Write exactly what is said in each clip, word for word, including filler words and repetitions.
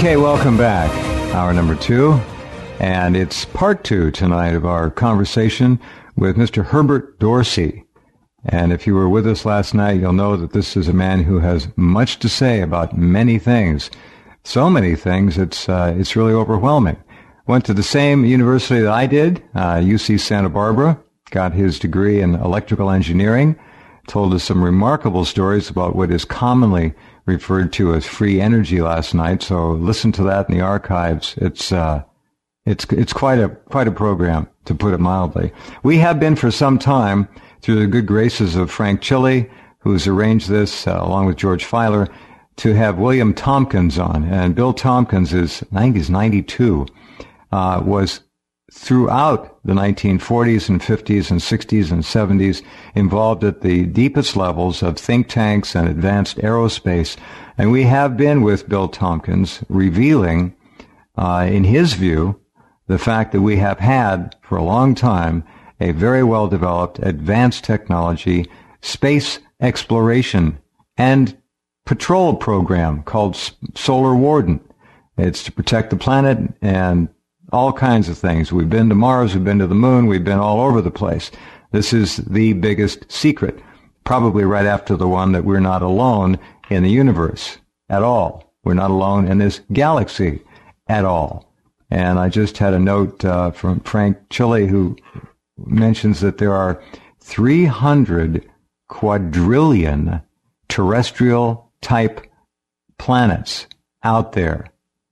Okay, welcome back. Hour number two. And it's part two tonight of our conversation with Mister Herbert Dorsey. And if you were with us last night, you'll know that this is a man who has much to say about many things. So many things, it's uh, it's really overwhelming. Went to the same university that I did, uh, U C Santa Barbara, got his degree in electrical engineering, told us some remarkable stories about what is commonly referred to as free energy last night. So listen to that in the archives. It's uh, it's it's quite a quite a program, to put it mildly. We have been for some time, through the good graces of Frank Chile, who's arranged this uh, along with George Filer, to have William Tompkins on. And Bill Tompkins is, I think he's ninety-two, uh, was throughout the nineteen forties and fifties and sixties and seventies involved at the deepest levels of think tanks and advanced aerospace. And we have been with Bill Tompkins revealing, uh, in his view, the fact that we have had for a long time a very well-developed advanced technology space exploration and patrol program called Solar Warden. It's to protect the planet and all kinds of things. We've been to Mars, we've been to the moon, we've been all over the place. This is the biggest secret, probably right after the one that we're not alone in the universe at all. We're not alone in this galaxy at all. And I just had a note uh, from Frank Chile, who mentions that there are three hundred quadrillion terrestrial type planets out there.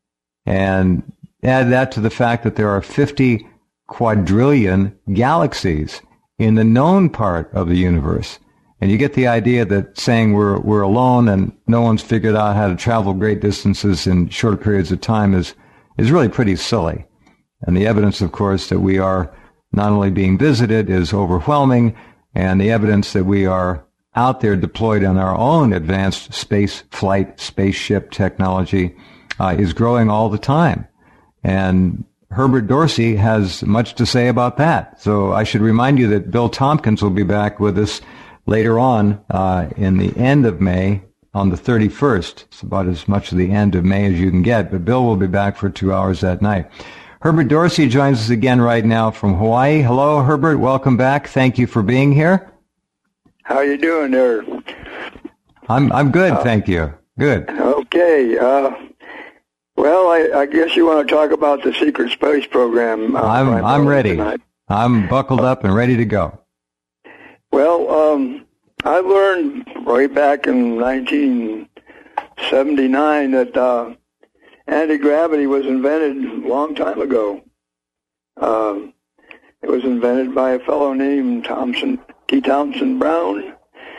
And add that to the fact that there are fifty quadrillion galaxies in the known part of the universe. And you get the idea that saying we're we're alone and no one's figured out how to travel great distances in short periods of time is is really pretty silly. And the evidence, of course, that we are not only being visited is overwhelming, and the evidence that we are out there deployed on our own advanced space flight, spaceship technology uh, is growing all the time. And Herbert Dorsey has much to say about that. So I should remind you that Bill Tompkins will be back with us later on uh, in the end of May, on the thirty-first. It's about as much of the end of May as you can get, but Bill will be back for two hours that night. Herbert Dorsey joins us again right now from Hawaii. Hello, Herbert. Welcome back. Thank you for being here. How you doing there? I'm I'm good, uh, thank you. Good. Okay. Uh, well, I, I guess you want to talk about the secret space program. Uh, I'm I'm ready. Tonight. I'm buckled up and ready to go. Well, um, I learned way back in nineteen seventy-nine that uh, anti-gravity was invented a long time ago. Um, it was invented by a fellow named Thomson, T. Townsend Brown.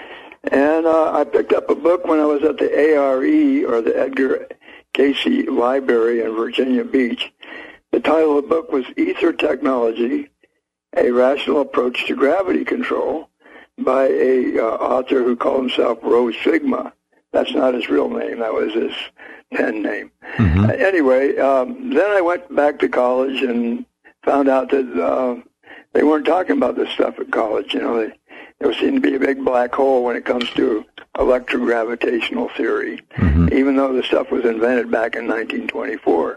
And uh, I picked up a book when I was at the A R E, or the Edgar Cayce Library in Virginia Beach. The title of the book was Ether Technology, A Rational Approach to Gravity Control, by a uh, author who called himself Rose Figma. That's not his real name. That was his pen name. Mm-hmm. Uh, anyway, um, then I went back to college and found out that uh, they weren't talking about this stuff at college. You know, they, there seemed to be a big black hole when it comes to electrogravitational theory, mm-hmm. even though the stuff was invented back in nineteen twenty-four.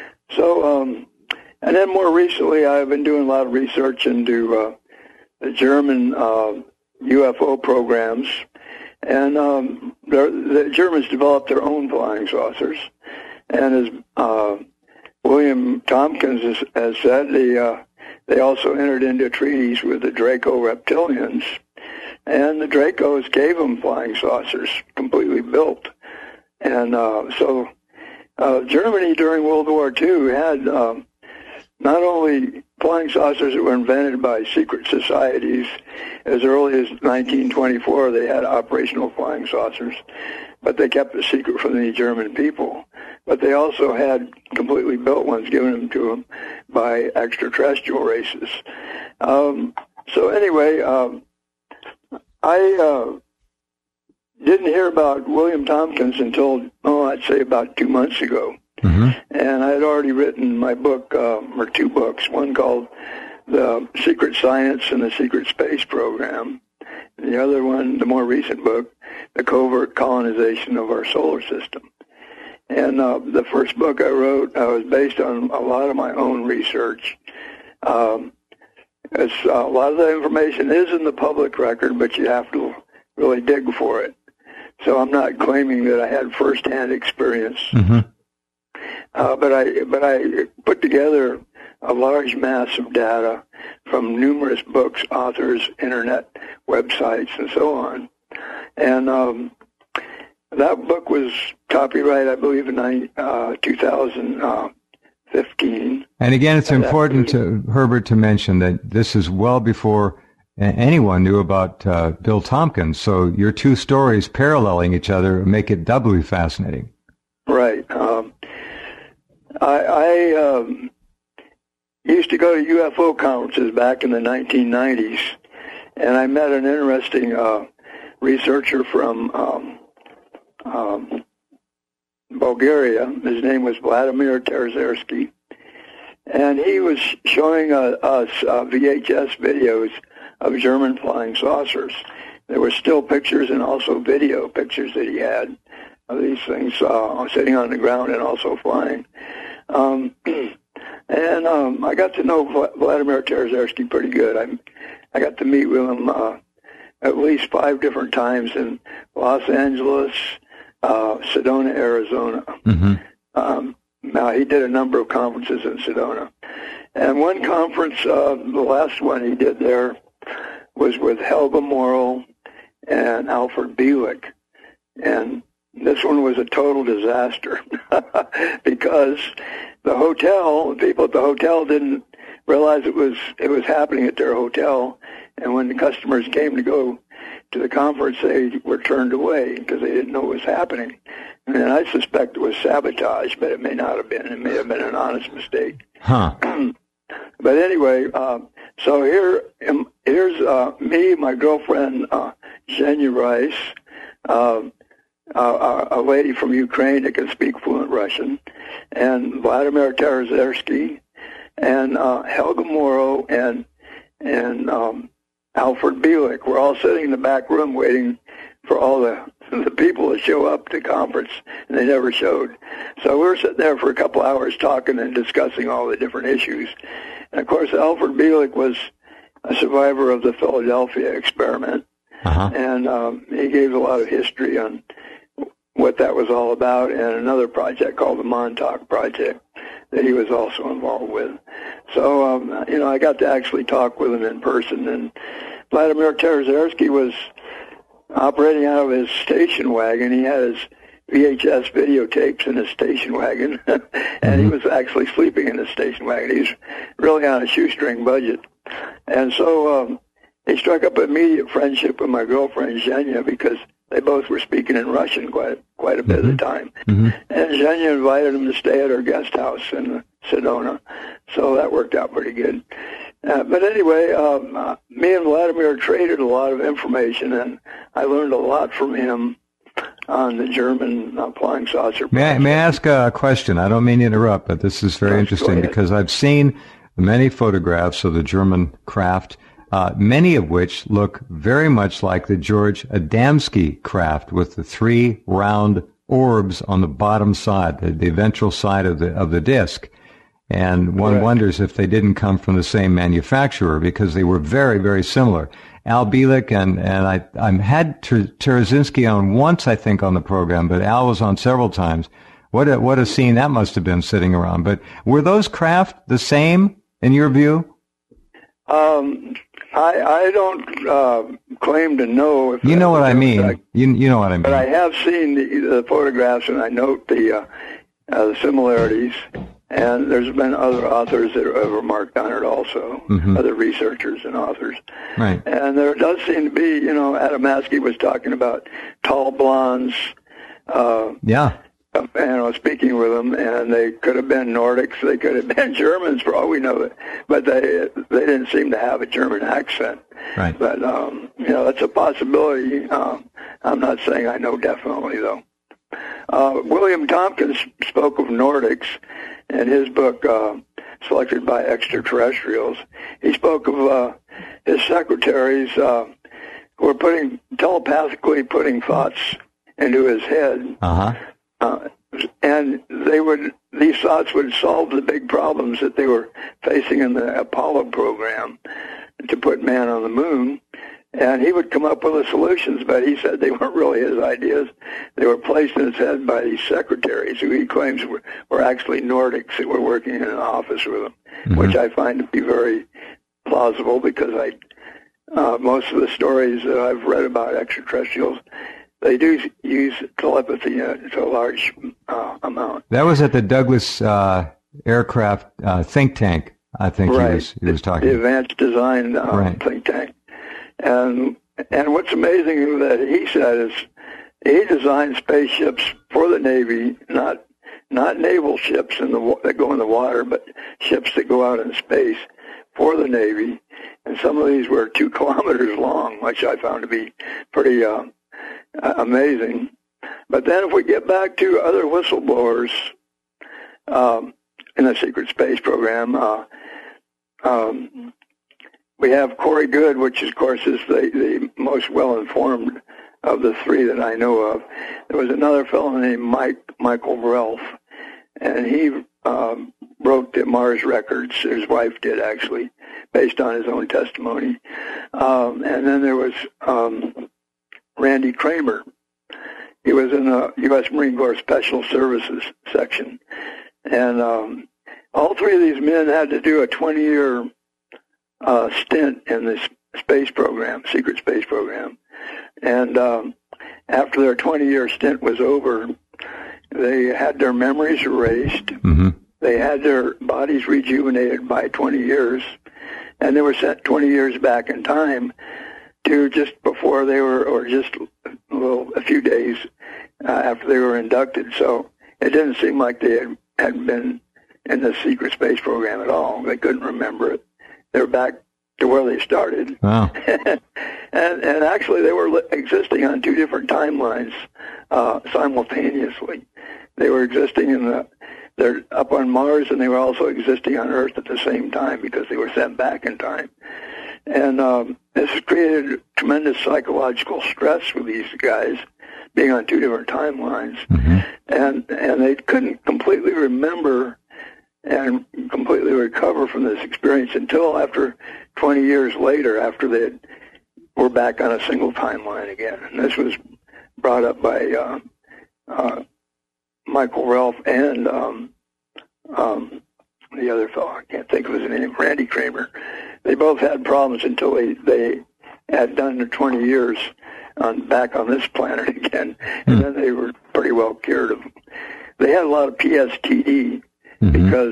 So, um, and then more recently, I've been doing a lot of research into uh, the German uh, U F O programs. And um, the Germans developed their own flying saucers. And as uh, William Tompkins has, has said, they, uh, they also entered into treaties with the Draco reptilians. And the Dracos gave them flying saucers, completely built. And uh, so uh, Germany during World War Two had um, not only flying saucers that were invented by secret societies. As early as nineteen twenty-four, they had operational flying saucers, but they kept it secret from the German people. But they also had completely built ones given them to them by extraterrestrial races. Um, so anyway, um, I uh, didn't hear about William Tompkins until, oh, I'd say about two months ago. Mm-hmm. And I had already written my book, uh, or two books, one called The Secret Science and the Secret Space Program, and the other one, the more recent book, The Covert Colonization of Our Solar System. And uh, the first book I wrote uh, was based on a lot of my own research. Um, it's, uh, a lot of the information is in the public record, but you have to really dig for it. So I'm not claiming that I had firsthand experience. Mm-hmm. Uh, but I but I put together a large mass of data from numerous books, authors, internet websites, and so on. And um, that book was copyright, I believe, in uh, two thousand fifteen. And again, it's important to Herbert to mention that this is well before anyone knew about uh, Bill Tompkins. So your two stories paralleling each other make it doubly fascinating. Right. Um, I, I um, used to go to U F O conferences back in the nineteen nineties, and I met an interesting uh, researcher from um, um, Bulgaria. His name was Vladimir Terzerski, and he was showing uh, us uh, V H S videos of German flying saucers. There were still pictures and also video pictures that he had of these things uh, sitting on the ground and also flying. Um, and um, I got to know Vladimir Terzerski pretty good. I, I got to meet with him uh, at least five different times in Los Angeles, uh, Sedona, Arizona. Mm-hmm. Um, now, he did a number of conferences in Sedona. And one conference, uh, the last one he did there, was with Helga Morrell and Alfred Bielik. And this one was a total disaster because the hotel, the people at the hotel didn't realize it was it was happening at their hotel. And when the customers came to go to the conference, they were turned away because they didn't know what was happening. And I suspect it was sabotage, but it may not have been. It may have been an honest mistake. Huh. But anyway, uh, so here, um, here's uh, me, my girlfriend, uh, Zhenya Rice, uh, uh, a lady from Ukraine that can speak fluent Russian, and Vladimir Terzerski, and uh, Helga Morrell, and and um, Alfred Bielik. We're all sitting in the back room waiting for all the the people to show up to conference, and they never showed. So we were sitting there for a couple hours talking and discussing all the different issues. And, of course, Alfred Bielik was a survivor of the Philadelphia experiment, uh-huh. and um, he gave a lot of history on what that was all about, and another project called the Montauk Project that he was also involved with. So, um, you know, I got to actually talk with him in person, and Vladimir Terzerski was operating out of his station wagon. He had his V H S videotapes in his station wagon, and mm-hmm. he was actually sleeping in his station wagon. He's really on a shoestring budget. And so um, he struck up an immediate friendship with my girlfriend, Zhenya, because they both were speaking in Russian quite quite a bit mm-hmm. of the time. Mm-hmm. And Zhenya invited him to stay at her guest house in Sedona, so that worked out pretty good. Uh, but anyway, um, uh, me and Vladimir traded a lot of information, and I learned a lot from him on the German uh, flying saucer. May I, may I ask a question? I don't mean to interrupt, but this is very Yes, interesting because I've seen many photographs of the German craft, uh, many of which look very much like the George Adamski craft with the three round orbs on the bottom side, the, the ventral side of the of the disc. And one Correct. wonders if they didn't come from the same manufacturer because they were very, very similar. Al Bielik and, and I, I had Ter- Terzerski on once, I think, on the program, but Al was on several times. What a, what a scene that must have been sitting around. But were those craft the same in your view? Um, I, I don't uh, claim to know. If you know what I mean. I, you, you know what I mean. But I have seen the, the photographs, and I note the, uh, uh, the similarities. And there's been other authors that have remarked on it also, mm-hmm. other researchers and authors. Right. And there does seem to be, you know, Adamski was talking about tall blondes. Uh, yeah. You know, speaking with them, and they could have been Nordics, they could have been Germans for all we know, but they they didn't seem to have a German accent. Right. But, um, you know, that's a possibility. Um, I'm not saying I know definitely, though. Uh, William Tompkins spoke of Nordics in his book, uh, Selected by Extraterrestrials. He spoke of uh, his secretaries uh, who were putting telepathically putting thoughts into his head. Uh-huh. Uh, and they would these thoughts would solve the big problems that they were facing in the Apollo program to put man on the moon. And he would come up with the solutions, but he said they weren't really his ideas. They were placed in his head by these secretaries who he claims were, were actually Nordics that were working in an office with him, mm-hmm. which I find to be very plausible because I uh, most of the stories that I've read about extraterrestrials, they do use telepathy uh, to a large uh, amount. That was at the Douglas uh, Aircraft uh, think tank, I think right. he was he was talking. The Advanced Design uh, right. think tank. And and what's amazing that he said is he designed spaceships for the Navy, not not naval ships in the that go in the water, but ships that go out in space for the Navy. And some of these were two kilometers long, which I found to be pretty uh, amazing. But then if we get back to other whistleblowers um, in the secret space program, uh, um, we have Corey Good, which, of course, is the, the most well-informed of the three that I know of. There was another fellow named Mike Michael Relf, and he um, broke the Mars records. His wife did, actually, based on his own testimony. Um, and then there was um, Randy Kramer. He was in the U S Marine Corps Special Services section. And um, all three of these men had to do a twenty-year Uh, stint in this space program, secret space program. And um, after their twenty-year stint was over, they had their memories erased. Mm-hmm. They had their bodies rejuvenated by twenty years, and they were sent twenty years back in time to just before they were, or just a, little, a few days uh, after they were inducted. So it didn't seem like they had, had been in the secret space program at all. They couldn't remember it. They were back to where they started. Wow. and, and actually they were existing on two different timelines uh, simultaneously. They were existing in the, they're up on Mars, and they were also existing on Earth at the same time because they were sent back in time. And um, this created tremendous psychological stress with these guys being on two different timelines. Mm-hmm. And, and they couldn't completely remember and completely recover from this experience until after twenty years later, after they were back on a single timeline again. And this was brought up by uh, uh, Michael Relf and um, um, the other fellow, I can't think of his name, Randy Kramer. They both had problems until they, they had done their twenty years on back on this planet again, and mm. then they were pretty well cured of them. They had a lot of P S T D. Mm-hmm. Because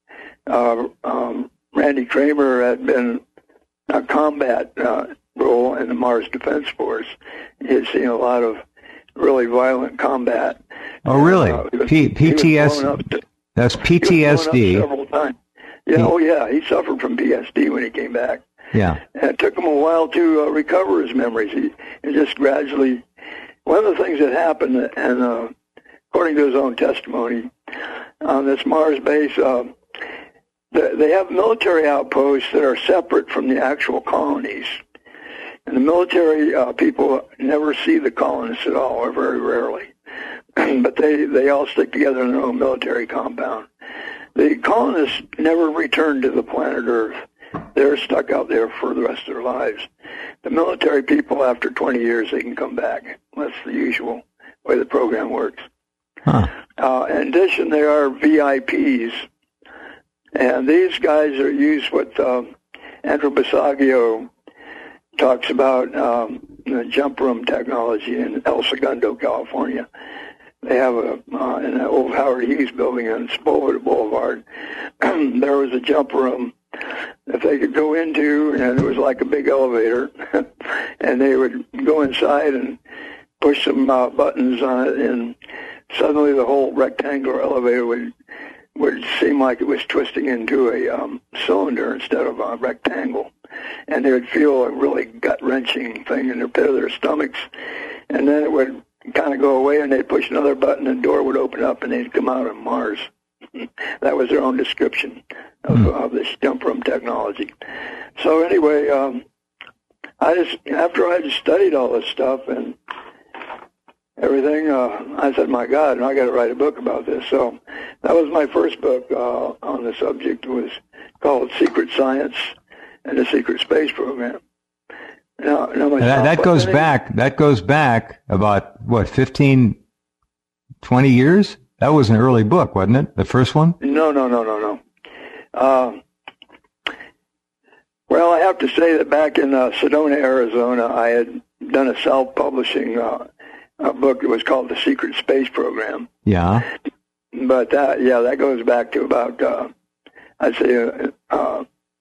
uh, um, Randy Kramer had been a combat uh, role in the Mars Defense Force. He had seen a lot of really violent combat. Oh, really? Uh, was, P- PTSD. To, That's P T S D. Several times. Yeah, P- oh, yeah. He suffered from P S D when he came back. Yeah. And it took him a while to uh, recover his memories. He, he just gradually. One of the things that happened, and uh, according to his own testimony, on this Mars base, uh, they have military outposts that are separate from the actual colonies. And the military uh, people never see the colonists at all, or very rarely. But they, they all stick together in their own military compound. The colonists never return to the planet Earth. They're stuck out there for the rest of their lives. The military people, after twenty years, they can come back. That's the usual way the program works. Huh. Uh, in addition, there are V I Ps, and these guys are used what um, Andrew Basagio talks about, um, the jump room technology in El Segundo, California. They have a, uh, in the old Howard Hughes building on Sepulveda Boulevard, there was a jump room that they could go into, and it was like a big elevator, and they would go inside and push some uh, buttons on it, and suddenly the whole rectangular elevator would would seem like it was twisting into a um, cylinder instead of a rectangle. And they would feel a really gut-wrenching thing in the pit of their stomachs. And then it would kind of go away, and they'd push another button, and the door would open up, and they'd come out on Mars. That was their own description of, mm. of this jump room technology. So anyway, um, I just after I had studied all this stuff and everything. Uh, I said, my God, I got to write a book about this. So that was my first book uh, on the subject. It was called Secret Science and the Secret Space Program. Now, now my that, that goes back. That goes back about what, fifteen, twenty years? That was an early book, wasn't it? The first one? No, no, no, no, no. Uh, well, I have to say that back in uh, Sedona, Arizona, I had done a self-publishing uh, a book that was called The Secret Space Program. Yeah. But that, yeah, that goes back to about, uh, I'd say, uh, uh,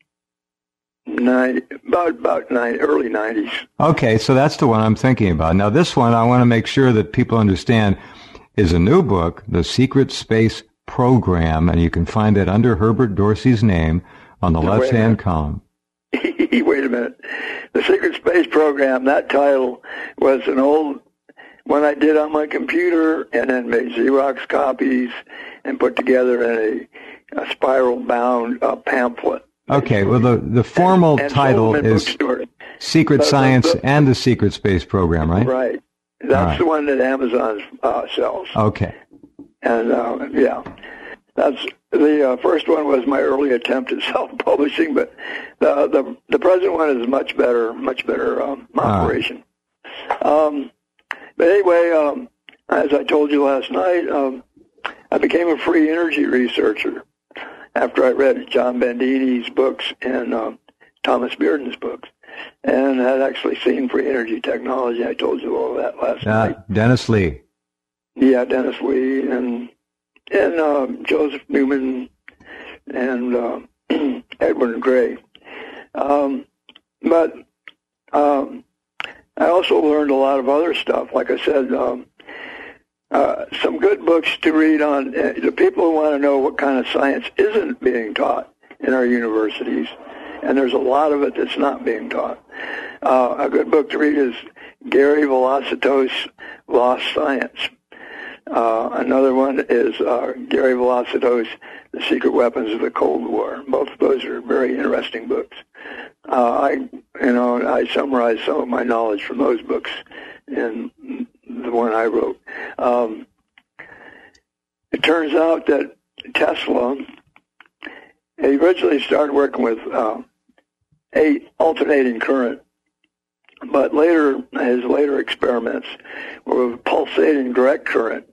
nine, about about nine, early nineties. Okay, so that's the one I'm thinking about. Now, this one I want to make sure that people understand is a new book, The Secret Space Program, and you can find it under Herbert Dorsey's name on the left-hand column. Wait a minute. The Secret Space Program, that title was an old one I did on my computer and then made Xerox copies and put together in a, a spiral-bound uh, pamphlet. Okay, well, the, the formal and, and title is Secret but, Science but, and the Secret Space Program, right? Right. That's right. The one that Amazon uh, sells. Okay. And, uh, yeah, that's the uh, first one was my early attempt at self-publishing, but the the, the present one is much better, much better um, operation. Right. Um, but anyway, um, as I told you last night, um, I became a free energy researcher after I read John Bandini's books and uh, Thomas Bearden's books, and had actually seen free energy technology. I told you all that last uh, night. Dennis Lee. Yeah, Dennis Lee and and uh, Joseph Newman and uh, Edwin Gray. Um, but um, I also learned a lot of other stuff. Like I said, um, uh, some good books to read on uh, the people who want to know what kind of science isn't being taught in our universities. And there's a lot of it that's not being taught. Uh, a good book to read is Gary Velocito's Lost Science. Uh, another one is uh, Gary Velocito's The Secret Weapons of the Cold War. Both of those are very interesting books. Uh, I, you know, I summarized some of my knowledge from those books in the one I wrote. Um, it turns out that Tesla, he originally started working with uh, a alternating current, but later, his later experiments were with pulsating direct current.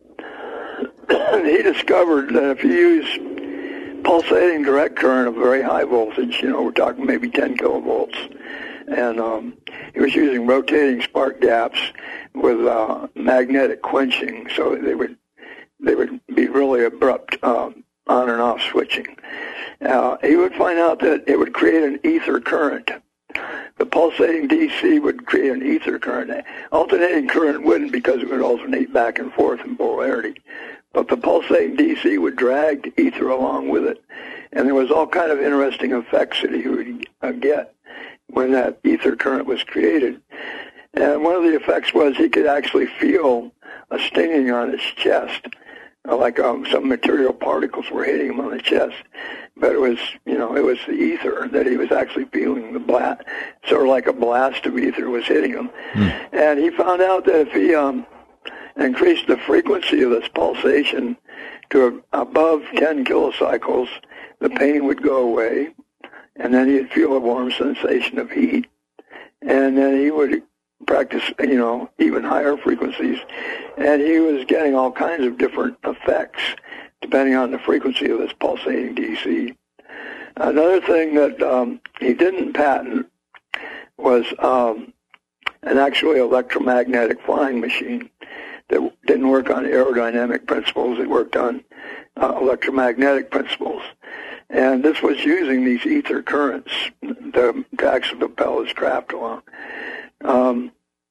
He discovered that if you use pulsating direct current of very high voltage, you know, we're talking maybe ten kilovolts, and um, he was using rotating spark gaps with uh, magnetic quenching, so they would they would be really abrupt um, on and off switching. Uh, he would find out that it would create an ether current. The pulsating D C would create an ether current. Alternating current wouldn't, because it would alternate back and forth in polarity. But the pulsating D C would drag the ether along with it. And there was all kind of interesting effects that he would uh, get when that ether current was created. And one of the effects was he could actually feel a stinging on his chest, like um, some material particles were hitting him on the chest. But it was, you know, it was the ether that he was actually feeling, the blast, sort of like a blast of ether was hitting him. Mm. And he found out that if he um, increased the frequency of this pulsation to above ten kilocycles, the pain would go away, and then he'd feel a warm sensation of heat. And then he would practice, you know, even higher frequencies, and he was getting all kinds of different effects depending on the frequency of this pulsating D C. Another thing that um, he didn't patent was um, an actually electromagnetic flying machine that didn't work on aerodynamic principles. It worked on uh, electromagnetic principles. And this was using these ether currents to, to actually propel his craft along. Um,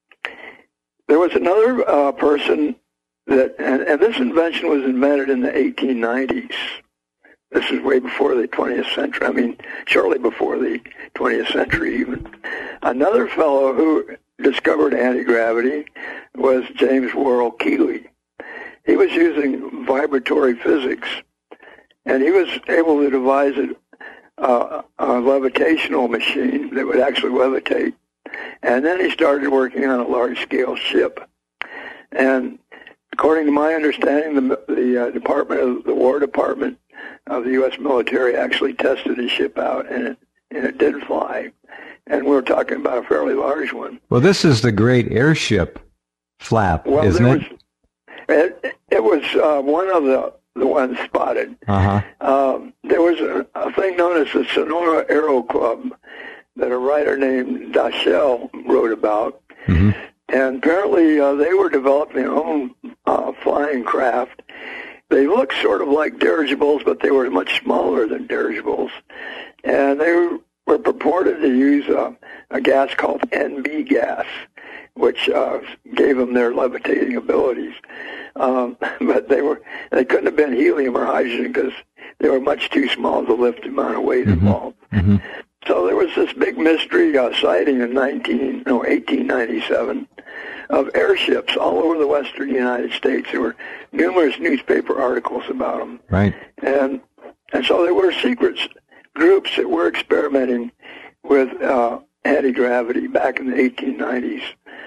there was another uh, person that, and, and this invention was invented in the eighteen nineties. This is way before the twentieth century. I mean, shortly before the twentieth century even. Another fellow who discovered anti-gravity was James Worrell Keeley. He was using vibratory physics, and he was able to devise a, uh, a levitational machine that would actually levitate. And then he started working on a large-scale ship. And according to my understanding, the, the uh, Department of the War Department of the U S military actually tested a ship out, and it and it did fly. And we're talking about a fairly large one. Well, this is the Great Airship Flap, well, isn't it? it? Was, it, it was uh, one of the, the ones spotted. Uh-huh. Um, there was a, a thing known as the Sonora Aero Club that a writer named Dachel wrote about. Mm-hmm. And apparently uh, they were developing their own uh, flying craft. They looked sort of like dirigibles, but they were much smaller than dirigibles. And they were, were purported to use a, a gas called N B gas, which uh, gave them their levitating abilities. Um, but they were they couldn't have been helium or hydrogen because they were much too small to lift the amount of weight mm-hmm. involved. Mm-hmm. So there was this big mystery uh, sighting in nineteen no eighteen ninety-seven of airships all over the western United States. There were numerous newspaper articles about them. Right. And and so there were secret groups that were experimenting with uh, anti-gravity back in the eighteen nineties.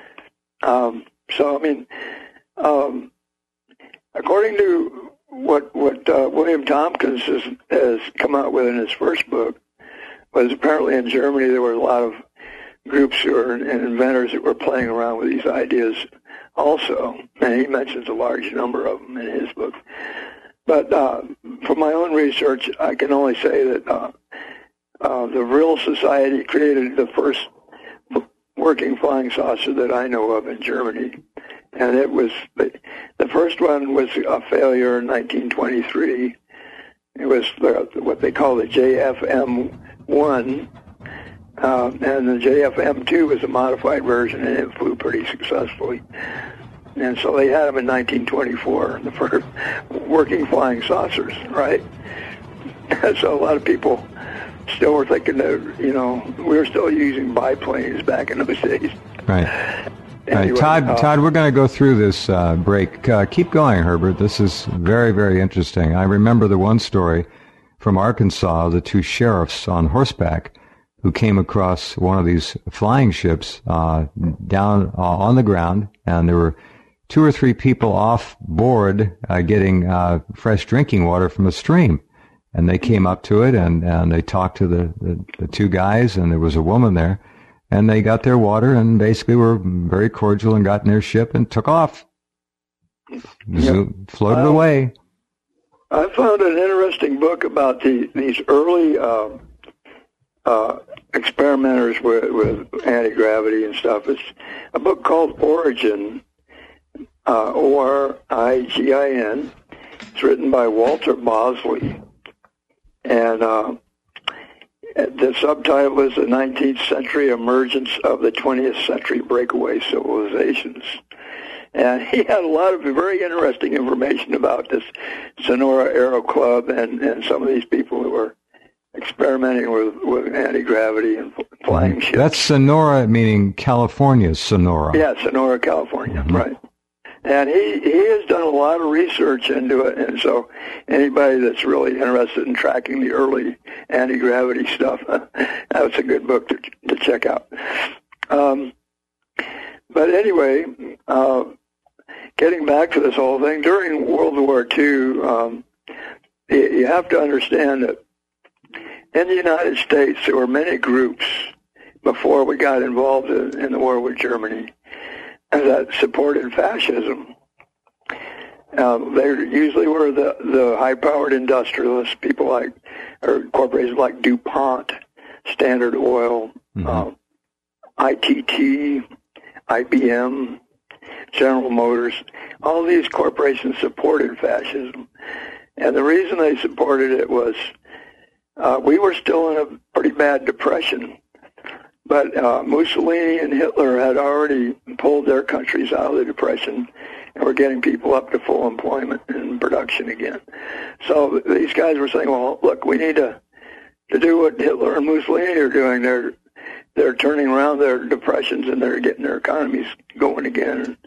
Um, so, I mean, um, according to what what uh, William Tompkins has, has come out with in his first book, was apparently in Germany there were a lot of groups who were, and inventors that were playing around with these ideas also. And he mentions a large number of them in his book. But uh, from my own research, I can only say that uh, uh, the Vril Society created the first working flying saucer that I know of in Germany. And it was, the, the first one was a failure in nineteen twenty-three. It was the, what they call the J F M one, uh, and the J F M two was a modified version, and it flew pretty successfully. And so they had them in nineteen twenty-four, the first working flying saucers, right? So a lot of people still were thinking that, you know, we were still using biplanes back in those days. Right. Anyway, right. Todd, uh, Todd, we're going to go through this uh, break. Uh, keep going, Herbert. This is very, very interesting. I remember the one story from Arkansas, the two sheriffs on horseback who came across one of these flying ships uh, down uh, on the ground, and there were two or three people off board uh, getting uh, fresh drinking water from a stream. And they came up to it, and, and they talked to the, the, the two guys, and there was a woman there. And they got their water and basically were very cordial and got in their ship and took off. Yep. Floated um, away. I found an interesting book about the, these early uh, uh, experimenters with, with anti-gravity and stuff. It's a book called Origin, uh, O R I G I N. It's written by Walter Bosley. And uh, the subtitle is The nineteenth Century Emergence of the twentieth Century Breakaway Civilizations. And he had a lot of very interesting information about this Sonora Aero Club and, and some of these people who were experimenting with, with anti-gravity and flying ships. That's Sonora, meaning California's Sonora. Yeah, Sonora, California, mm-hmm. right. And he, he has done a lot of research into it, and so anybody that's really interested in tracking the early anti-gravity stuff, that's a good book to, to check out. Um, but anyway, uh, getting back to this whole thing, during World War Two, um, you, you have to understand that in the United States there were many groups before we got involved in, in the war with Germany that supported fascism. Um, they usually were the, the high-powered industrialists, people like, or corporations like DuPont, Standard Oil, mm-hmm. um, I T T, I B M, General Motors. All these corporations supported fascism. And the reason they supported it was uh, we were still in a pretty bad depression. But uh, Mussolini and Hitler had already pulled their countries out of the Depression and were getting people up to full employment and production again. So these guys were saying, well, look, we need to to do what Hitler and Mussolini are doing. They're they're turning around their depressions and they're getting their economies going again.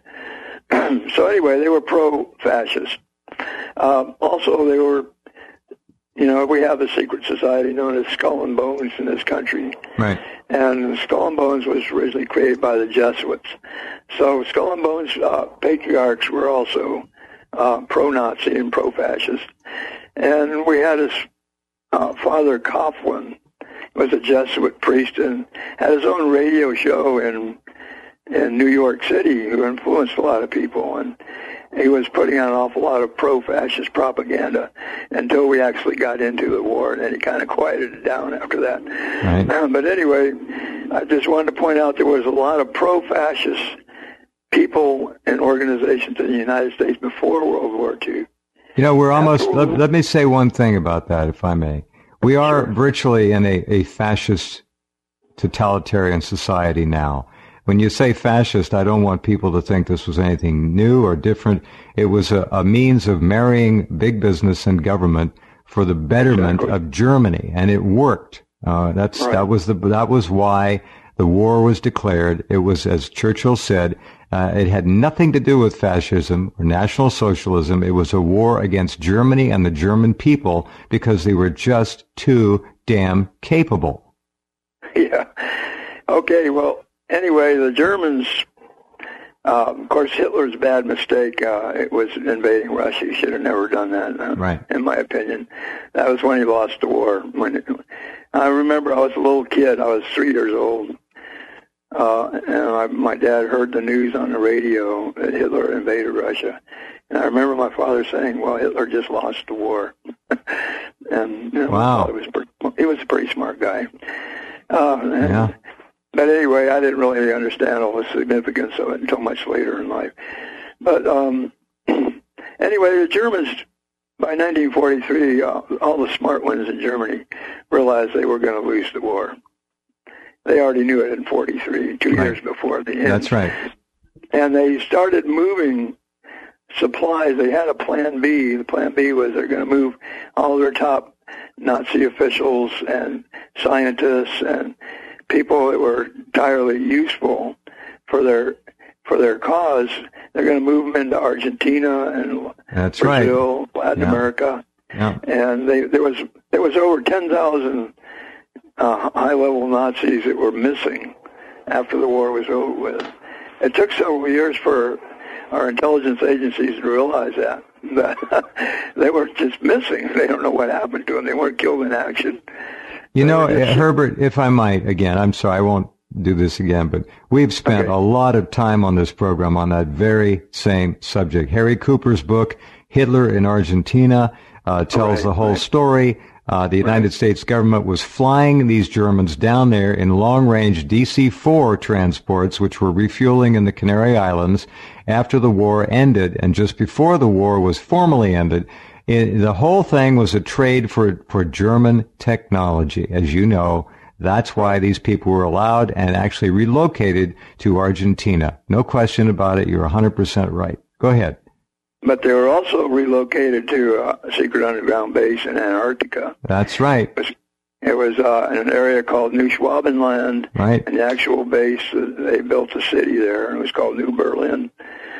So anyway, they were pro-fascist. Um, also, they were you know, we have a secret society known as Skull and Bones in this country. Right. And Skull and Bones was originally created by the Jesuits. So Skull and Bones uh, patriarchs were also uh, pro-Nazi and pro-fascist. And we had his uh, father Coughlin, was a Jesuit priest and had his own radio show in in New York City, who influenced a lot of people, and he was putting on an awful lot of pro-fascist propaganda until we actually got into the war, and then he kind of quieted it down after that. Right. Uh, but anyway, I just wanted to point out there was a lot of pro-fascist people and organizations in the United States before World War Two. You know, we're almost, let, let me say one thing about that, if I may. We are sure. virtually in a, a fascist totalitarian society now. When you say fascist, I don't want people to think this was anything new or different. It was a, a means of marrying big business and government for the betterment exactly. of Germany, and it worked. Uh, that's right. that was the that was why the war was declared. It was, as Churchill said, uh, it had nothing to do with fascism or National Socialism. It was a war against Germany and the German people because they were just too damn capable. Yeah. Okay. Well. Anyway, the Germans, uh, of course, Hitler's bad mistake. Uh, it was invading Russia. He should have never done that, uh, right. in my opinion. That was when he lost the war. When it, I remember I was a little kid. I was three years old. Uh, and I, my dad heard the news on the radio that Hitler invaded Russia. And I remember my father saying, well, Hitler just lost the war. and you know, wow. he was, pretty, he was a pretty smart guy. Uh, and, yeah. But anyway, I didn't really understand all the significance of it until much later in life. But um, anyway, the Germans, by nineteen forty-three, uh, all the smart ones in Germany realized they were going to lose the war. They already knew it in forty-three, two right. years before the end. That's right. And they started moving supplies. They had a plan B. The plan B was they're going to move all their top Nazi officials and scientists and people that were entirely useful for their for their cause. They're going to move them into Argentina and That's Brazil, right. Latin yeah. America, yeah. and they, there was there was over ten thousand uh, high-level Nazis that were missing after the war was over with. It took several years for our intelligence agencies to realize that that they were just missing. They don't know what happened to them. They weren't killed in action. You know, uh, Herbert, if I might, again, I'm sorry, I won't do this again, but we've spent okay. a lot of time on this program on that very same subject. Harry Cooper's book, Hitler in Argentina, uh, tells right, the whole right. story. Uh, the United right. States government was flying these Germans down there in long-range D C four transports, which were refueling in the Canary Islands after the war ended, and just before the war was formally ended. It, the whole thing was a trade for, for German technology. As you know, that's why these people were allowed and actually relocated to Argentina. No question about it. You're one hundred percent right. Go ahead. But they were also relocated to a secret underground base in Antarctica. That's right. It was, it was uh, in an area called New Schwabenland. Right. And the actual base, uh, they built a city there, and it was called New Berlin.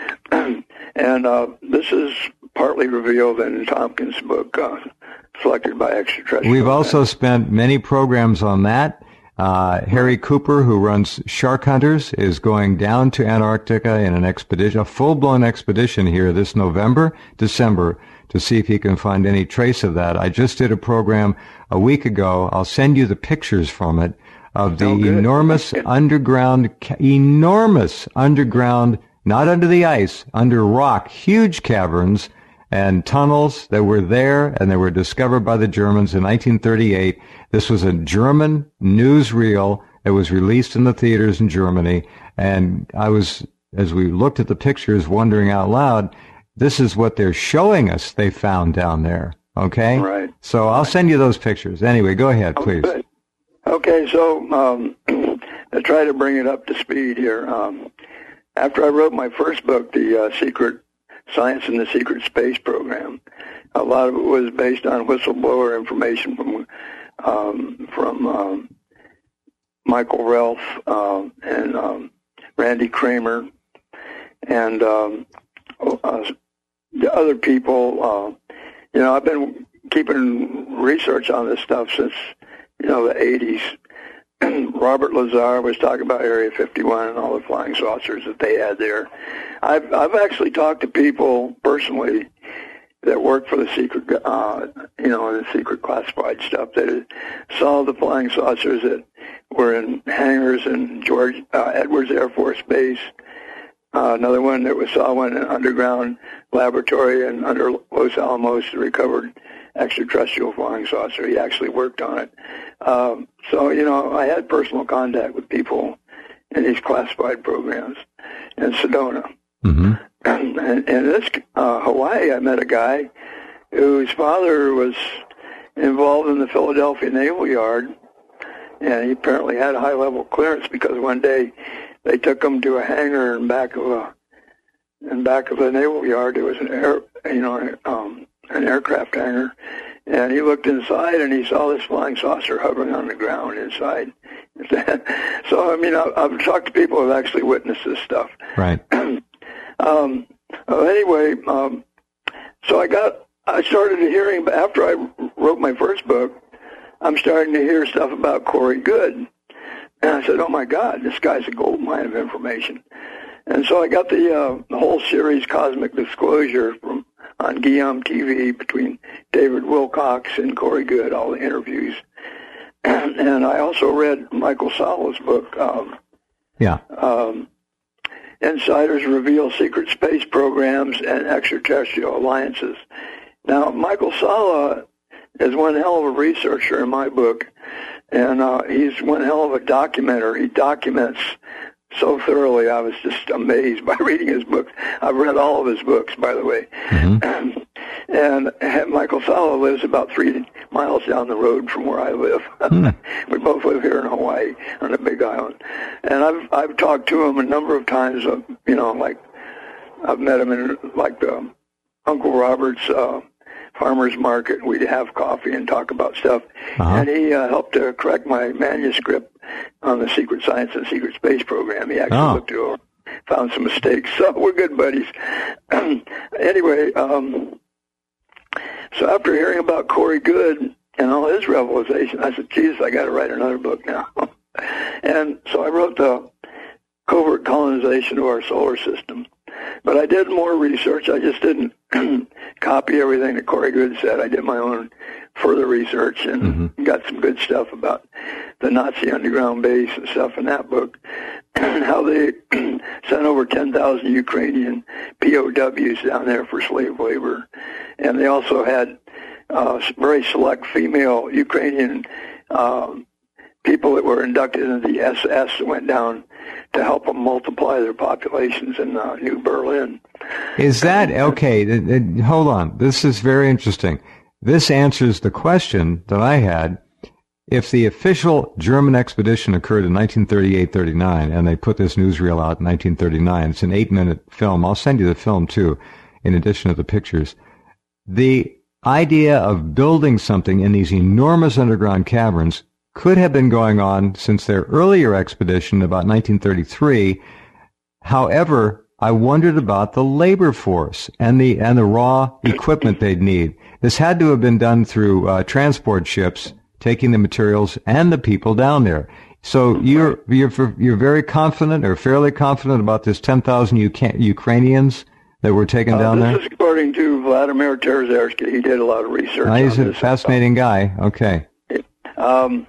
and uh, this is partly revealed in Tompkins' book, uh, Selected by Extraterrestrial. We've also spent many programs on that. Uh, Harry Cooper, who runs Shark Hunters, is going down to Antarctica in an expedition, a full-blown expedition here this November, December, to see if he can find any trace of that. I just did a program a week ago. I'll send you the pictures from it of the oh, enormous underground, enormous underground, not under the ice, under rock, huge caverns and tunnels that were there, and they were discovered by the Germans in nineteen thirty-eight. This was a German newsreel that was released in the theaters in Germany, and I was, as we looked at the pictures, wondering out loud, this is what they're showing us they found down there, okay? Right. So I'll send you those pictures. Anyway, go ahead, please. Okay, okay so um, to try to bring it up to speed here, um, after I wrote my first book, The uh, Secret Science and the Secret Space Program, a lot of it was based on whistleblower information from um, from um, Michael Relf uh, and um, Randy Kramer and um, uh, the other people. Uh, you know, I've been keeping research on this stuff since, you know, the eighties. Robert Lazar was talking about Area fifty-one and all the flying saucers that they had there. I've I've actually talked to people personally that work for the secret, uh, you know, the secret classified stuff that saw the flying saucers that were in hangars in George uh, Edwards Air Force Base. Uh, another one that was saw one in an underground laboratory and under Los Alamos, recovered extraterrestrial flying saucer. He actually worked on it. Um, so, you know, I had personal contact with people in these classified programs in Sedona. Mm-hmm. And, and in this uh, Hawaii, I met a guy whose father was involved in the Philadelphia Naval Yard, and he apparently had a high-level clearance because one day they took him to a hangar in back of a in back of the Naval Yard. There was an air, you know, um, an aircraft hangar, and he looked inside and he saw this flying saucer hovering on the ground inside. So, I mean, I've, I've talked to people who have actually witnessed this stuff. Right. um, uh, anyway, um, so I got, I started hearing, after I wrote my first book, I'm starting to hear stuff about Corey Goode. And I said, oh, my God, this guy's a gold mine of information. And so I got the, uh, the whole series, Cosmic Disclosure, from on Guillaume T V between David Wilcox and Corey Goode, all the interviews. And, and I also read Michael Solo's book, um, yeah. um, Insiders Reveal Secret Space Programs and Extraterrestrial Alliances. Now, Michael Sala is one hell of a researcher in my book, and uh, he's one hell of a documenter. He documents so thoroughly. I was just amazed by reading his books. I've read all of his books, by the way. Mm-hmm. And Michael Sala lives about three miles down the road from where I live. Mm. We both live here in Hawaii on a big island. And I've I've talked to him a number of times. Of, you know, like I've met him in like the Uncle Robert's uh, farmers market. We'd have coffee and talk about stuff. Uh-huh. And he uh, helped to correct my manuscript on the Secret Science and Secret Space program. He actually oh. looked it over, found some mistakes. So we're good buddies. Anyway, um, so after hearing about Corey Goode and all his revelation, I said, geez, I got to write another book now. And so I wrote the Covert Colonization of Our Solar System. But I did more research. I just didn't copy everything that Corey Goode said. I did my own further research and mm-hmm. got some good stuff about the Nazi underground base and stuff in that book, how they sent over ten thousand Ukrainian P O Ws down there for slave labor. And they also had uh, very select female Ukrainian um, people that were inducted into the S S that went down to help them multiply their populations in uh, New Berlin. Is that, okay, it, it, hold on. This is very interesting. This answers the question that I had. If the official German expedition occurred in nineteen thirty-eight thirty-nine, and they put this newsreel out in nineteen thirty-nine, it's an eight-minute film. I'll send you the film, too, in addition to the pictures. The idea of building something in these enormous underground caverns could have been going on since their earlier expedition, about nineteen thirty-three. However, I wondered about the labor force and the and the raw equipment they'd need. This had to have been done through uh, transport ships, taking the materials and the people down there. So you're you're you're very confident, or fairly confident, about this ten thousand Ukrainians that were taken uh, down this there? This is according to Vladimir Terzharsky. He did a lot of research. Uh, he's on a this fascinating guy. Okay. Um,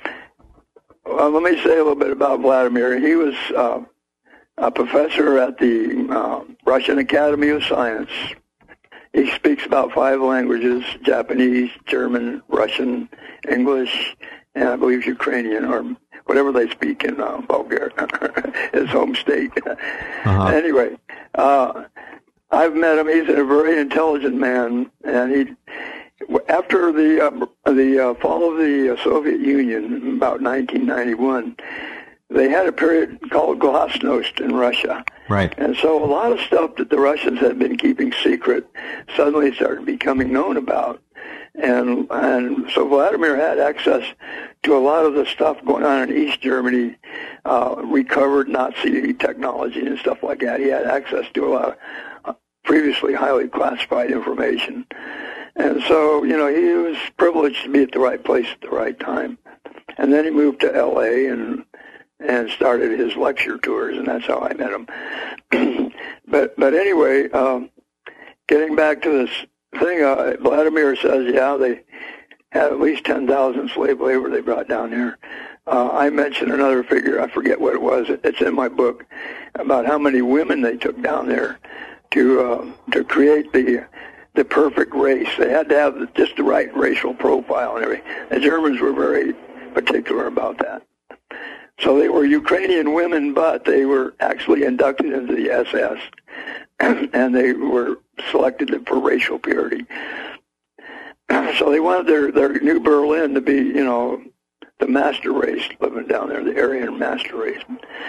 well, let me say a little bit about Vladimir. He was uh, a professor at the uh, Russian Academy of Science. He speaks about five languages: Japanese, German, Russian, English, and I believe Ukrainian, or whatever they speak in uh, Bulgaria, his home state. Uh-huh. Anyway, uh, I've met him. He's a very intelligent man, and he, after the uh, the uh, fall of the uh, Soviet Union, about nineteen ninety-one, they had a period called Glasnost in Russia. Right. And so a lot of stuff that the Russians had been keeping secret suddenly started becoming known about. And and so Vladimir had access to a lot of the stuff going on in East Germany, uh, recovered Nazi technology and stuff like that. He had access to a lot of uh, previously highly classified information. And so, you know, he was privileged to be at the right place at the right time. And then he moved to L A and and started his lecture tours, and that's how I met him. but but anyway, um, getting back to this thing, uh, Vladimir says, yeah, they had at least ten thousand slave labor they brought down here. Uh, I mentioned another figure, I forget what it was, it's in my book, about how many women they took down there to uh, to create the the perfect race. They had to have just the right racial profile and everything. The Germans were very particular about that. So they were Ukrainian women, but they were actually inducted into the S S, and they were selected for racial purity. So they wanted their, their New Berlin to be, you know, the master race living down there, the Aryan master race.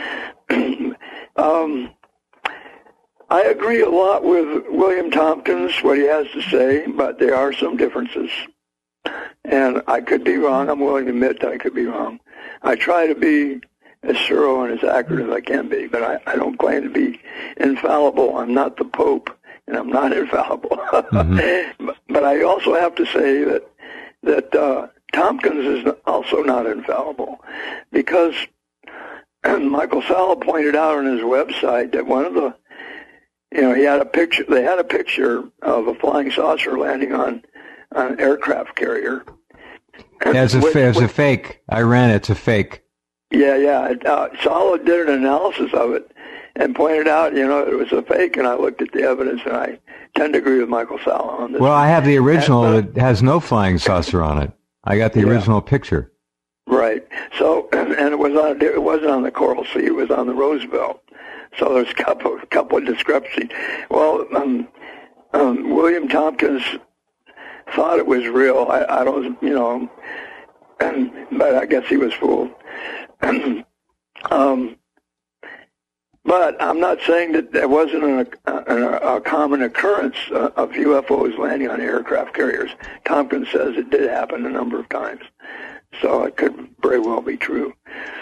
um, I agree a lot with William Tompkins, what he has to say, but there are some differences. And I could be wrong. I'm willing to admit that I could be wrong. I try to be as thorough and as accurate as I can be, but I, I don't claim to be infallible. I'm not the Pope, and I'm not infallible. Mm-hmm. but, but I also have to say that that uh, Tompkins is also not infallible, because Michael Salla pointed out on his website that one of the, you know, he had a picture. They had a picture of a flying saucer landing on, on an aircraft carrier. Yeah, it's a, which, it's a fake. I ran it. It's a fake. Yeah, yeah. Uh, Salla did an analysis of it and pointed out, you know, it was a fake, and I looked at the evidence, and I tend to agree with Michael Salla on this. Well, I have the original and, uh, that has no flying saucer on it. I got the yeah. original picture. Right. So, and it was on, it wasn't on the Coral Sea, it was on the Roosevelt. So there's a couple, couple of discrepancies. Well, um, um, William Tompkins thought it was real. I, I don't, you know, and, but I guess he was fooled. um, but I'm not saying that there wasn't an, a, a common occurrence uh, of U F Os landing on aircraft carriers. Tompkins says it did happen a number of times, so it could very well be true.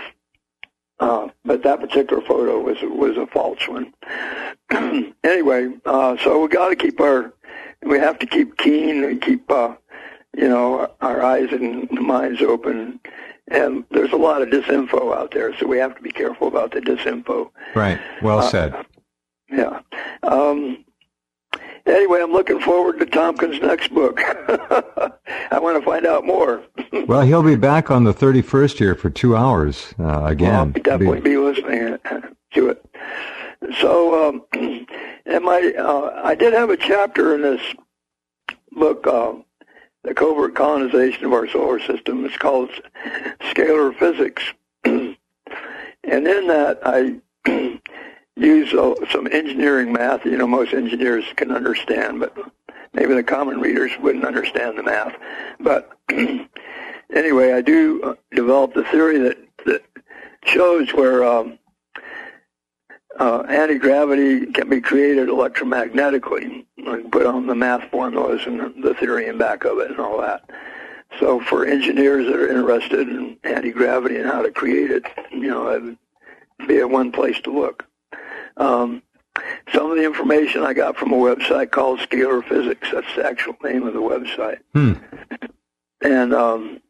Uh, but that particular photo was was a false one. Anyway, uh, so we got to keep our, we have to keep keen and keep, uh, you know, our eyes and minds open. And there's a lot of disinfo out there, so we have to be careful about the disinfo. Right. Well said. Uh, yeah. Um, anyway, I'm looking forward to Tompkins' next book. I want to find out more. Well, he'll be back on the thirty-first here for two hours uh, again. Well, I'll definitely be listening to it. So, um, and my, uh, I did have a chapter in this book, uh, The Covert Colonization of Our Solar System. It's called Scalar Physics. And in that, I use uh, some engineering math. You know, most engineers can understand, but maybe the common readers wouldn't understand the math. But anyway, I do uh, develop the theory that, that shows where um, uh, anti-gravity can be created electromagnetically. I put on the math formulas and the theory in back of it and all that. So for engineers that are interested in anti-gravity and how to create it, you know, it would be a one place to look. Um, some of the information I got from a website called Scalar Physics. That's the actual name of the website. Hmm. And um,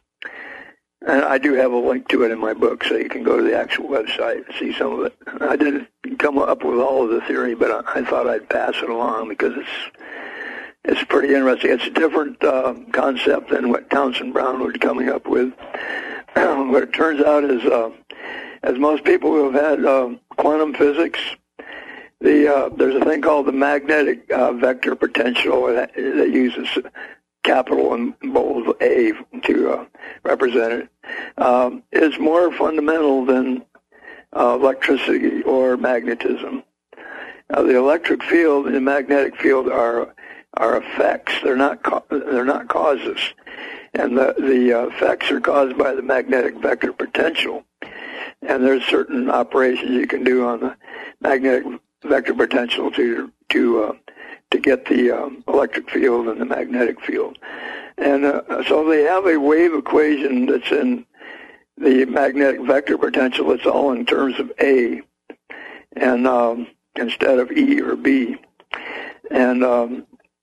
and I do have a link to it in my book, so you can go to the actual website and see some of it. I didn't come up with all of the theory, but I, I thought I'd pass it along because it's it's pretty interesting. It's a different uh, concept than what Townsend Brown was coming up with. What it turns out is, uh, as most people who have had uh, quantum physics, the uh, there's a thing called the magnetic uh, vector potential that, that uses capital and bold A to uh, represent it, um, is more fundamental than uh, electricity or magnetism. Now, the electric field and the magnetic field are are effects. They're not ca- they're not causes, and the the uh, effects are caused by the magnetic vector potential. And there's certain operations you can do on the magnetic vector potential to to uh, to get the um, electric field and the magnetic field. And uh, so they have a wave equation that's in the magnetic vector potential. It's all in terms of A, and um, instead of E or B. And um,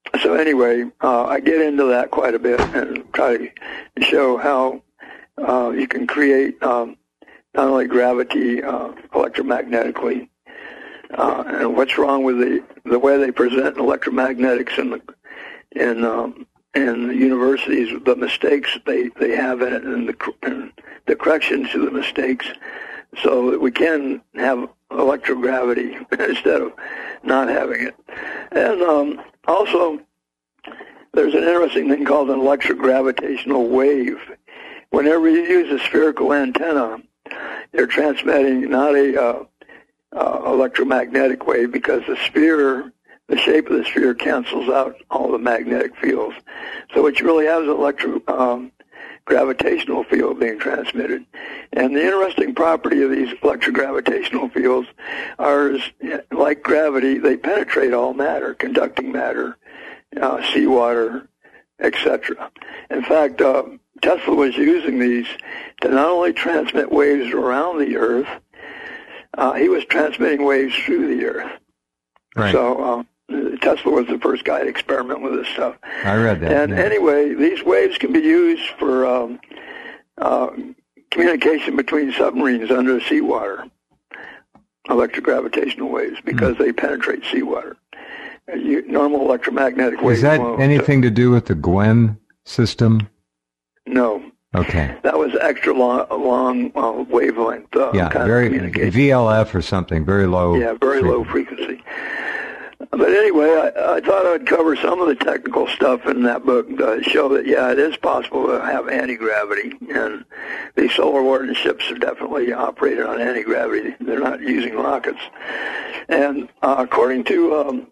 so anyway, uh, I get into that quite a bit and try to show how uh, you can create um, not only gravity uh, electromagnetically, uh, and what's wrong with the the way they present electromagnetics in the in um, in the universities, the mistakes they, they have in it, and the and the corrections to the mistakes, so that we can have electrogravity instead of not having it. And um, also, there's an interesting thing called an electrogravitational wave. Whenever you use a spherical antenna, you're transmitting not a uh, uh, electromagnetic wave, because the sphere, the shape of the sphere cancels out all the magnetic fields. So what you really have is an electro um, gravitational field being transmitted. And the interesting property of these electrogravitational fields are, like gravity, they penetrate all matter, conducting matter, uh, seawater, et cetera. In fact, uh, Tesla was using these to not only transmit waves around the Earth, uh, he was transmitting waves through the Earth. Right. So uh, Tesla was the first guy to experiment with this stuff. I read that. And yeah. anyway, these waves can be used for um, uh, communication between submarines under seawater, electrogravitational waves, because mm. they penetrate seawater. Uh, you, normal electromagnetic waves. Is that won't. anything to do with the Gwen system? No. Okay. That was extra long, long uh, wavelength uh, yeah, kind very, of communication. V L F or something, very low. Yeah, very frequency. low frequency. But anyway, I, I thought I'd cover some of the technical stuff in that book to show that, yeah, it is possible to have anti-gravity. And these solar warden ships are definitely operated on anti-gravity. They're not using rockets. And uh, according to um,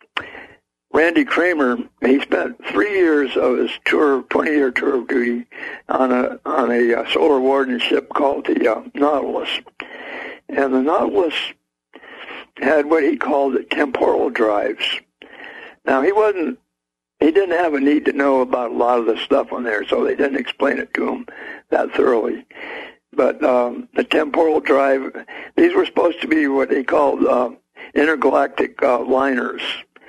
Randy Kramer, he spent three years of his tour, twenty-year tour of duty on a on a uh, solar warden ship called the uh, Nautilus. And the Nautilus had what he called temporal drives. Now, he wasn't, he didn't have a need to know about a lot of the stuff on there, so they didn't explain it to him that thoroughly. But um, the temporal drive, these were supposed to be what he called uh, intergalactic uh, liners.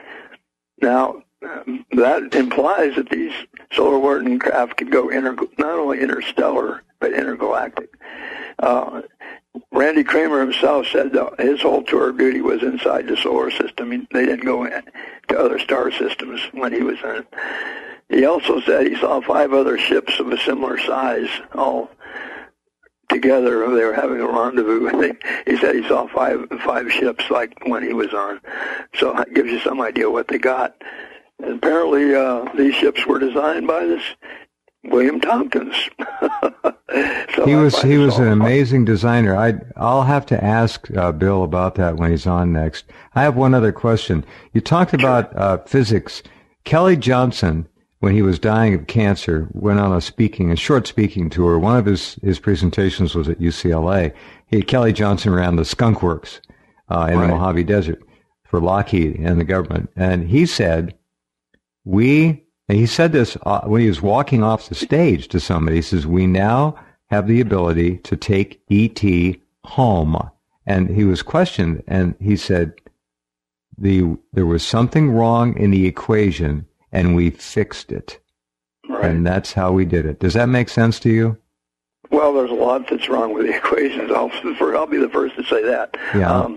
Now, um, that implies that these solar warden craft could go inter, not only interstellar, but intergalactic. Uh, Randy Kramer himself said that his whole tour of duty was inside the solar system. They didn't go in to other star systems when he was in it. He also said he saw five other ships of a similar size all together. They were having a rendezvous. I think he said he saw five five ships like when he was on. So that gives you some idea what they got. And apparently uh, these ships were designed by this William Tompkins. so he was he was an fun. amazing designer. I I'll have to ask uh, Bill about that when he's on next. I have one other question. You talked about uh, physics. Kelly Johnson, when he was dying of cancer, went on a speaking, a short speaking tour. One of his his presentations was at U C L A. He, Kelly Johnson ran the Skunk Works uh, in right. the Mojave Desert for Lockheed and the government, and he said, "We." And he said this uh, when he was walking off the stage to somebody. He says, "We now have the ability to take E T home." And he was questioned, and he said, "The there was something wrong in the equation, and we fixed it." Right. And that's how we did it. Does that make sense to you? Well, there's a lot that's wrong with the equations. I'll, I'll be the first to say that. Yeah.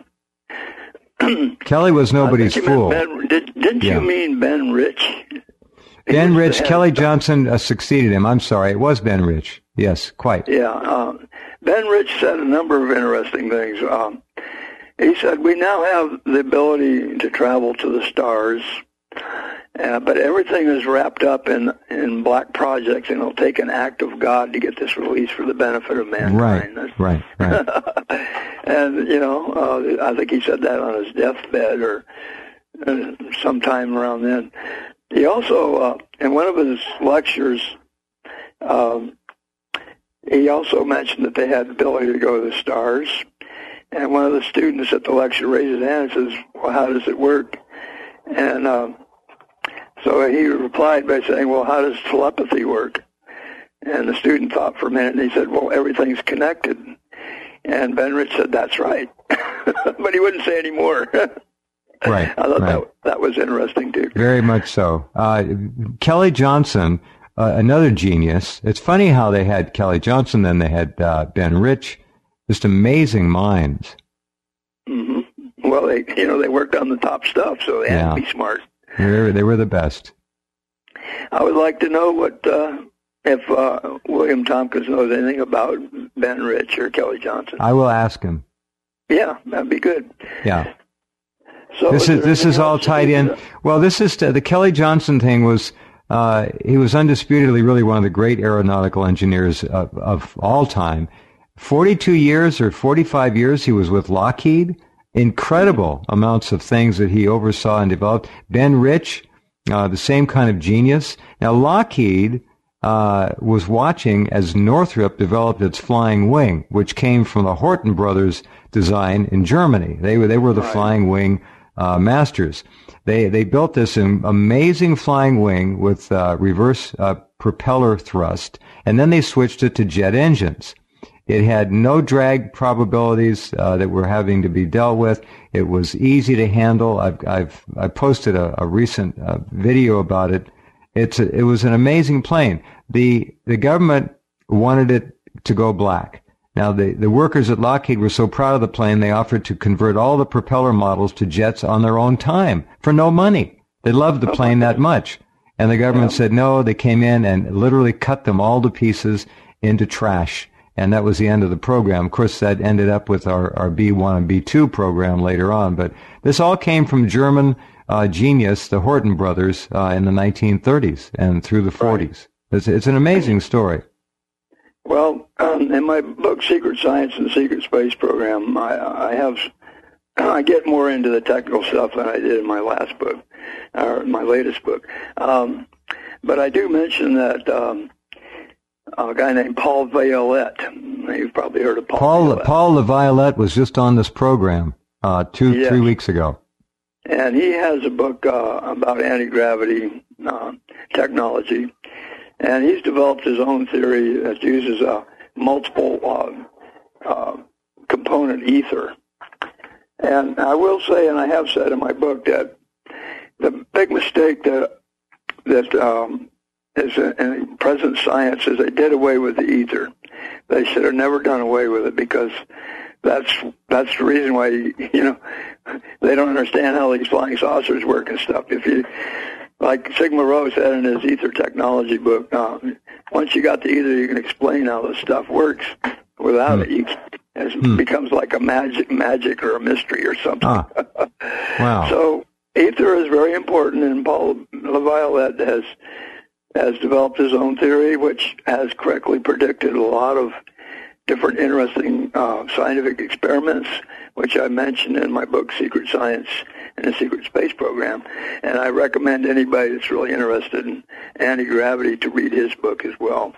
Um, Kelly was nobody's fool. Ben, did, didn't yeah. you mean Ben Rich? Ben Rich, Kelly Johnson uh, succeeded him. I'm sorry, it was Ben Rich. Yes, quite. Yeah, um, Ben Rich said a number of interesting things. Um, he said, we now have the ability to travel to the stars, uh, but everything is wrapped up in, in black projects, and it'll take an act of God to get this released for the benefit of mankind. Right, right, right. And, you know, uh, I think he said that on his deathbed or uh, sometime around then. He also, uh, in one of his lectures, um, he also mentioned that they had the ability to go to the stars. And one of the students at the lecture raised his hand and says, well, how does it work? And uh, so he replied by saying, well, how does telepathy work? And the student thought for a minute, and he said, well, everything's connected. And Ben Rich said, that's right. But he wouldn't say any more. Right. I thought right. that that was interesting too. Very much so. Uh, Kelly Johnson, uh, another genius. It's funny how they had Kelly Johnson, then they had uh, Ben Rich, just amazing minds. Mm-hmm. Well, they you know they worked on the top stuff, so they had yeah. to be smart. They were, they were the best. I would like to know what uh, if uh, William Tompkins knows anything about Ben Rich or Kelly Johnson. I will ask him. Yeah, that'd be good. Yeah. So this is this is all else? tied in. Well, this is the Kelly Johnson thing was uh, he was undisputedly really one of the great aeronautical engineers of, of all time. Forty-two years or forty-five years he was with Lockheed. Incredible amounts of things that he oversaw and developed. Ben Rich, uh, the same kind of genius. Now Lockheed uh, was watching as Northrop developed its flying wing, which came from the Horten brothers' design in Germany. They were they were the right. flying wing uh, masters. They they built this amazing flying wing with uh, reverse uh, propeller thrust, and then they switched it to jet engines. It had no drag probabilities uh, that were having to be dealt with. It was easy to handle. I've I've I posted a, a recent uh, video about it. It's a, it was an amazing plane. The the government wanted it to go black. Now the the workers at Lockheed were so proud of the plane they offered to convert all the propeller models to jets on their own time for no money. They loved the plane that much, and the government yeah. said no. They came in and literally cut them all to pieces into trash. And that was the end of the program. Of course, that ended up with our, our B one and B two program later on. But this all came from German uh, genius, the Horten brothers, uh, in the nineteen thirties and through the forties. Right. It's, it's an amazing story. Well, um, in my book, Secret Science and the Secret Space Program, I, I have I get more into the technical stuff than I did in my last book, or my latest book. Um, but I do mention that. Um, a guy named Paul Violette. You've probably heard of Paul. Paul Violette. Paul LaViolette was just on this program uh, two yes. three weeks ago, and he has a book uh, about anti-gravity uh, technology, and he's developed his own theory that uses a multiple uh, uh, component ether. And I will say, and I have said in my book, that the big mistake that that um, is in present science is they did away with the ether. They should have never done away with it, because that's that's the reason why, you know, they don't understand how these flying saucers work and stuff. If you, like Sigma Rose said in his ether technology book, uh, once you got the ether, you can explain how this stuff works. Without mm. it, you, it mm. becomes like a magic, magic or a mystery or something. Ah. Wow. So ether is very important, and Paul LaViolette has has developed his own theory, which has correctly predicted a lot of different interesting uh, scientific experiments, which I mentioned in my book, Secret Science and the Secret Space Program. And I recommend anybody that's really interested in anti-gravity to read his book as well.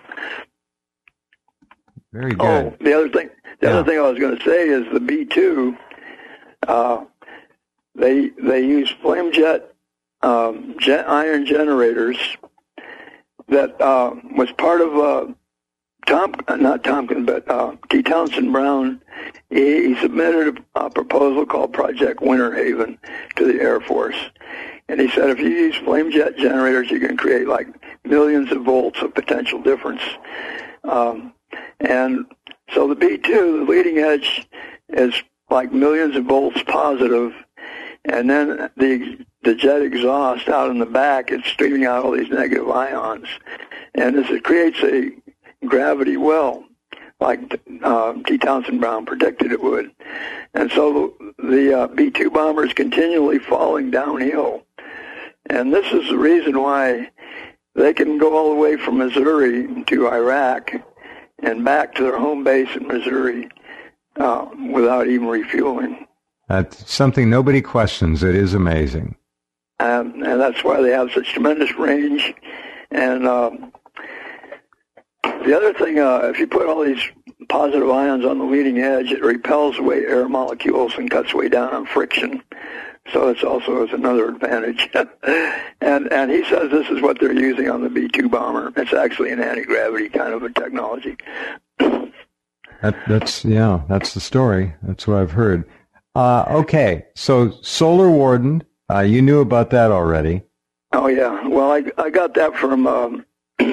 Very good. Oh, the other thing, the yeah. other thing I was going to say is the B two. Uh, they they use flame jet, um, jet iron generators. That uh, was part of uh, Tom, not Tompkins, but uh, T. Townsend Brown. He, he submitted a, a proposal called Project Winter Haven to the Air Force, and he said if you use flame jet generators, you can create like millions of volts of potential difference. Um, and so the B two, the leading edge, is like millions of volts positive, and then the the jet exhaust out in the back, it's streaming out all these negative ions. And as it creates a gravity well, like uh, T. Townsend Brown predicted it would. And so the uh, B two bomber is continually falling downhill. And this is the reason why they can go all the way from Missouri to Iraq and back to their home base in Missouri uh, without even refueling. That's something nobody questions. It is amazing. Um, and that's why they have such tremendous range. And um, the other thing, uh, if you put all these positive ions on the leading edge, it repels away air molecules and cuts way down on friction. So it's also is another advantage. and and he says this is what they're using on the B two bomber. It's actually an anti-gravity kind of a technology. that, that's, yeah, that's the story. That's what I've heard. Uh, okay, so Solar Warden, uh, you knew about that already. Oh, yeah. Well, I, I got that from, um,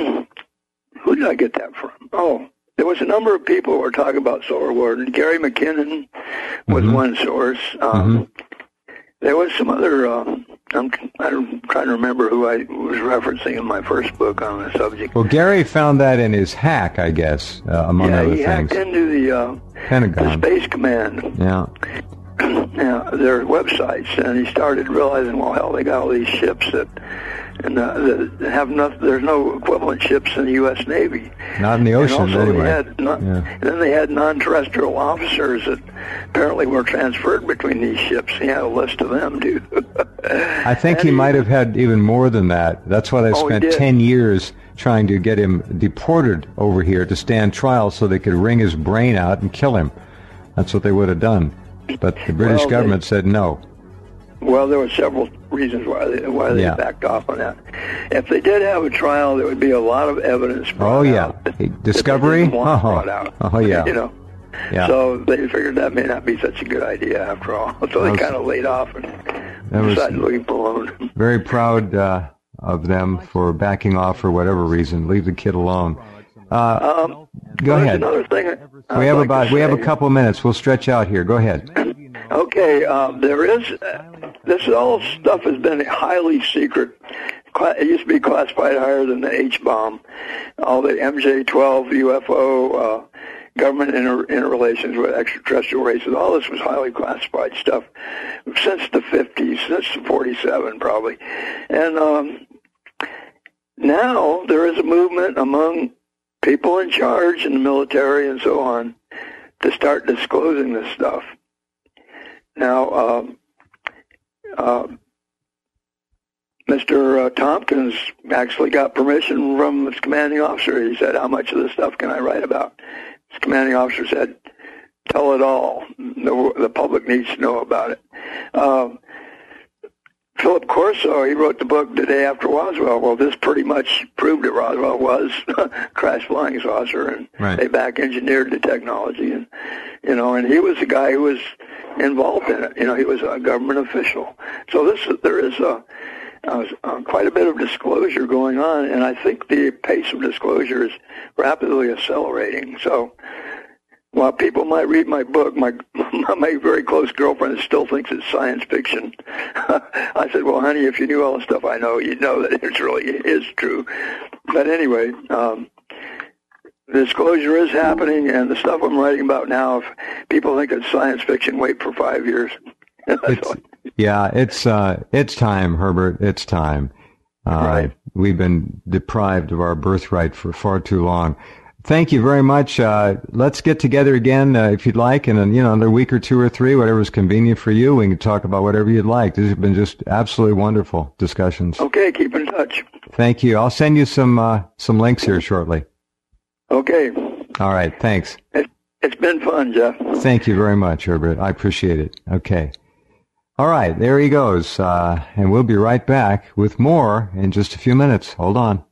who did I get that from? Oh, there was a number of people who were talking about Solar Warden. Gary McKinnon was mm-hmm. one source. Um, mm-hmm. There was some other, um, I'm, I'm trying to remember who I was referencing in my first book on the subject. Well, Gary found that in his hack, I guess, uh, among yeah, other he things. hacked into the, uh, Pentagon. the Space Command. Yeah. Yeah, their websites, and he started realizing, well, hell, they got all these ships that, and uh, that have no, there's no equivalent ships in the U S Navy. Not in the ocean, and also anyway. They had non, yeah. And then they had non-terrestrial officers that apparently were transferred between these ships. He had a list of them, too. I think he, he might have had even more than that. That's why they oh, spent ten years trying to get him deported over here to stand trial so they could wring his brain out and kill him. That's what they would have done. But the British well, government they, said no. Well, there were several reasons why they, why they yeah. backed off on that. If they did have a trial, there would be a lot of evidence brought oh, yeah. out. That, Discovery? That they didn't want oh, brought out. oh, yeah. You know? Yeah. So they figured that may not be such a good idea after all. So they kind of laid off and decided to leave alone. Very proud uh, of them for backing off for whatever reason. Leave the kid alone. Uh, um, go ahead. Another thing we have like about we have a couple minutes. We'll stretch out here. Go ahead. Okay, uh, there is uh, this all stuff has been highly secret. It used to be classified higher than the H bomb. All the M J twelve U F O, uh, government inter- interrelations with extraterrestrial races. All this was highly classified stuff since the fifties, since forty-seven probably, and um, now there is a movement among people in charge in the military and so on to start disclosing this stuff. Now, uh, uh, Mister Uh, Tompkins actually got permission from his commanding officer. He said, how much of this stuff can I write about? His commanding officer said, tell it all. The, the public needs to know about it. Uh, Philip Corso, he wrote the book The Day After Roswell. Well, this pretty much proved that Roswell was a crash flying saucer, and right. they back engineered the technology, and you know, and he was the guy who was involved in it. You know, he was a government official. So this, there is a, a, a quite a bit of disclosure going on, and I think the pace of disclosure is rapidly accelerating. So, while people might read my book, my my very close girlfriend still thinks it's science fiction. I said, well, honey, if you knew all the stuff I know, you'd know that it really is true. But anyway, um, the disclosure is happening, and the stuff I'm writing about now, if people think it's science fiction, wait for five years. it's, yeah, it's uh, it's time, Herbert. It's time. Uh, right. We've been deprived of our birthright for far too long. Thank you very much. Uh, let's get together again uh, if you'd like, in a, you know, another week or two or three, whatever's convenient for you. We can talk about whatever you'd like. These have been just absolutely wonderful discussions. Okay, keep in touch. Thank you. I'll send you some uh, some links here shortly. Okay. All right. Thanks. It, it's been fun, Jeff. Thank you very much, Herbert. I appreciate it. Okay. All right. There he goes. Uh, and we'll be right back with more in just a few minutes. Hold on.